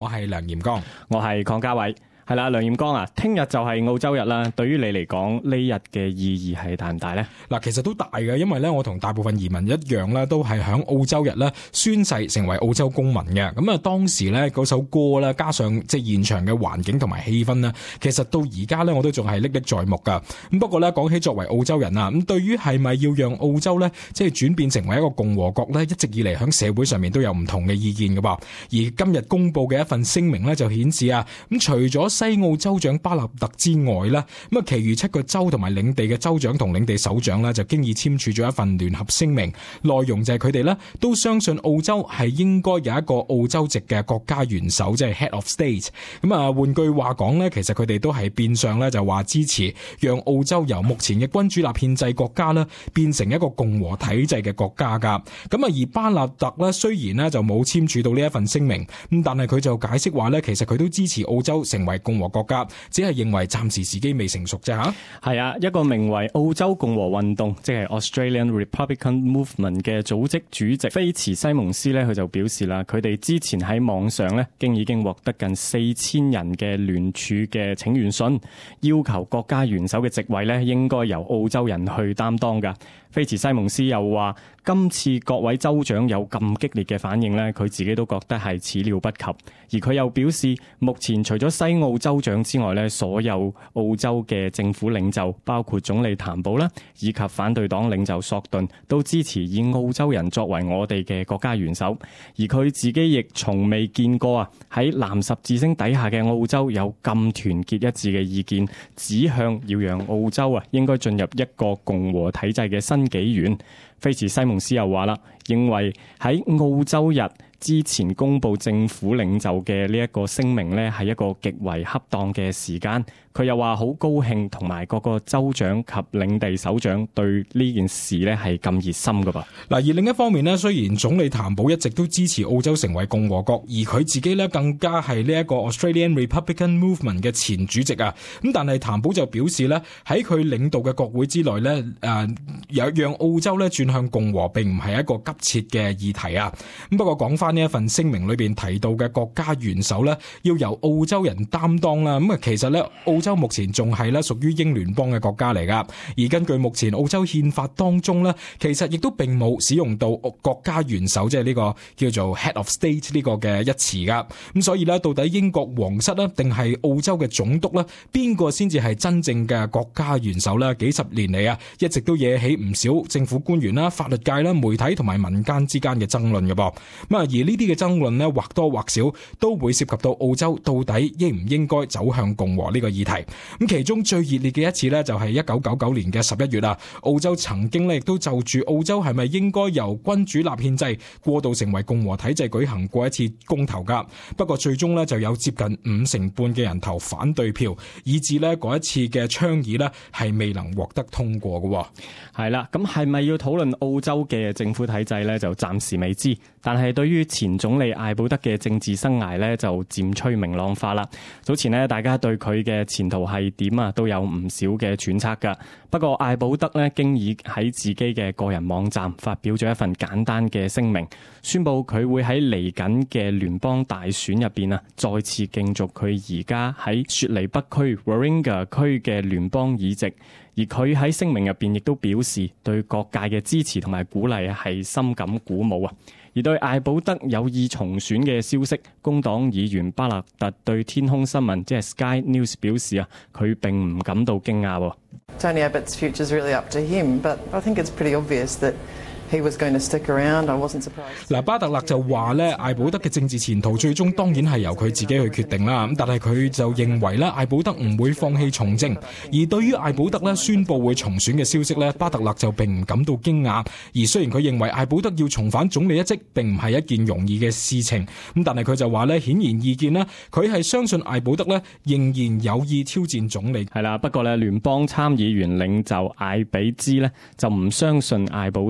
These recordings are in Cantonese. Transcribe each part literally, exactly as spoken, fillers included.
我係梁炎光， 我係鄺家偉。係啦，梁炎光啊，聽日就係澳洲日啦。對於你嚟講，呢日嘅意義係大唔大呢？ 嗱，其實都大嘅，因為咧，我同大部分移民一樣啦，都係響澳洲日咧宣誓成為澳洲公民嘅。咁啊，當時咧嗰首歌啦，加上即係現場嘅環境同埋氣氛咧，其實到而家咧我都仲係歷歷在目噶。咁不過咧，講起作為澳洲人啊，咁對於係咪要讓澳洲咧即係轉變成為一個共和國咧，一直以嚟響社會上面都有唔同嘅意見噶噃。而今日公布嘅一份聲明咧，就顯示啊，咁除咗西澳州長巴納特之外咧，咁啊，其餘七個州同埋領地嘅州長同領地首長咧，就經已簽署咗一份聯合聲明，內容就係佢哋咧都相信澳洲係應該有一個澳洲籍嘅國家元首，即係 Head of State。咁啊，換句話講咧，其實佢哋都係變相咧就話支持讓澳洲由目前嘅君主立憲制國家咧變成一個共和體制嘅國家噶。咁啊，而巴納特咧雖然咧就冇簽署到呢一份聲明，咁但係佢就解釋話咧，其實佢都支持澳洲成為共和國家，只係認為暫時時機未成熟啫吓。 係啊，一個名為澳洲共和運動，即係 Australian Republican Movement 嘅組織主席菲茨西蒙斯咧，佢就表示啦，佢哋之前喺網上咧，經已經獲得近四千人嘅聯署嘅請願信，要求國家元首嘅席位咧，應該由澳洲人去擔當噶。菲茨西蒙斯又話，今次各位州長有咁激烈嘅反應咧，佢自己都覺得係始料不及。而佢又表示，目前除咗西澳州長之外咧，所有澳洲嘅政府領袖，包括總理譚寶啦，以及反對黨領袖索頓，都支持以澳洲人作為我哋嘅國家元首。而佢自己亦從未見過啊，喺藍十字星底下嘅澳洲有咁團結一致嘅意見，指向要讓澳洲啊應該進入一個共和體制嘅新紀元。菲茨西蒙斯又話啦，認為喺澳洲日之前公布政府領袖嘅呢一個聲明呢，係一個極為恰當嘅時間。佢又話好高興同埋各個州長及領地首長對呢件事呢係咁熱心噶噃。嗱， 而另一方面呢，雖然總理譚寶一直都支持澳洲成為共和國，而佢自己呢更加係呢一個 Australian Republican Movement 嘅前主席啊，咁但係譚寶就表示呢，喺佢領導嘅國會之內呢，誒有讓澳洲呢轉向共和並唔係一個急切嘅議題啊。咁不過講翻呢一份聲明裏邊提到嘅國家元首呢，要由澳洲人擔當啦。咁啊，其實呢，澳洲目前仲係咧屬於英聯邦嘅國家嚟噶，而根據目前澳洲憲法當中呢，其實亦都並冇使用到國家元首，即係呢個叫做 Head of State 呢個嘅一詞噶。咁所以呢，到底英國皇室呢定係澳洲嘅總督呢，邊個先至係真正嘅國家元首呢？幾十年嚟啊，一直都惹起唔少政府官員啦、法律界啦、媒體同埋民間之間嘅爭論嘅噃。咁啊，而呢啲嘅爭論呢，或多或少都會涉及到澳洲到底應唔應該走向共和呢個議題。咁其中最熱烈嘅一次呢，就係一九九九年嘅十一月啊，澳洲曾經呢亦都就住澳洲係咪應該由君主立憲制過渡成為共和體制舉行過一次公投噶。不過最終呢，就有接近五成半嘅人投反對票，以致呢嗰一次嘅倡議呢係未能獲得通過嘅。 係啦，咁係咪要討論澳洲嘅政府體制呢？就暫時未知。但係對於前總理艾保德嘅政治生涯呢，就漸趨明朗化啦。早前呢，大家對佢嘅前途係點啊，都有唔少嘅揣測噶。不過艾保德呢，經已喺自己嘅個人網站發表咗一份簡單嘅聲明，宣布佢會喺嚟緊嘅聯邦大選入邊啊，再次競逐佢而家喺雪梨北區 Warringah 區嘅聯邦議席。而佢喺聲明入邊亦都表示對各界嘅支持同埋鼓勵係深感鼓舞啊！而對艾保德有意重選嘅消息，工黨議員巴勒特對天空新聞即係 Sky News 表示啊，佢並唔感到驚訝。 Tony Abbott's future is really up to him, but I think it's pretty obvious that he was going to stick around. I wasn't surprised. 嗱，巴特勒就話咧，艾保德嘅政治前途最終當然係由佢自己去決定啦。咁但係佢就認為咧，艾保德唔會放棄從政。而對於艾保德咧宣佈會重選嘅消息咧，巴特勒就並唔感到驚訝。而雖然佢認為艾保德要重返總理一職並唔係一件容易嘅事情，咁但係佢就話咧，顯然意見咧，佢係相信艾保德咧仍然有意挑戰總理。 係啦，不過咧聯邦參議員領袖艾比茲咧就唔相信艾保德嘅做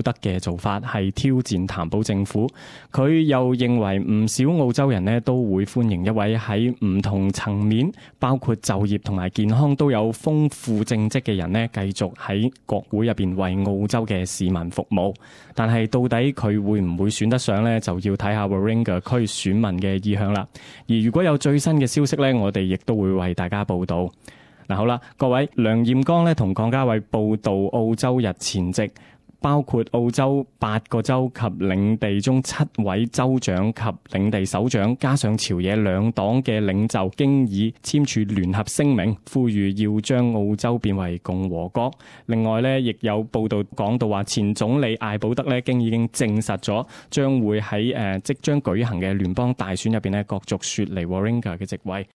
做法係挑戰譚寶政府。佢又認為唔少澳洲人呢都會歡迎一位喺唔同層面，包括就業同埋健康都有豐富政績嘅人呢，繼續喺國會入邊為澳洲嘅市民服務。但係到底佢會唔會選得上呢？就要睇下 Warringah 區選民嘅意向啦。而如果有最新嘅消息呢，我哋亦都會為大家報道。嗱，好啦，各位，梁彥剛咧同鄺家偉報道澳洲日前夕，包括澳洲八個州及領地中七位州長及領地首長，加上朝野兩黨嘅領袖，經已簽署聯合聲明，呼籲要將澳洲變為共和國。另外咧，亦有報道講到話，前總理艾保德咧，經已經證實咗，將會喺誒即將舉行嘅聯邦大選入邊咧，角逐雪梨 Warringah 嘅席位。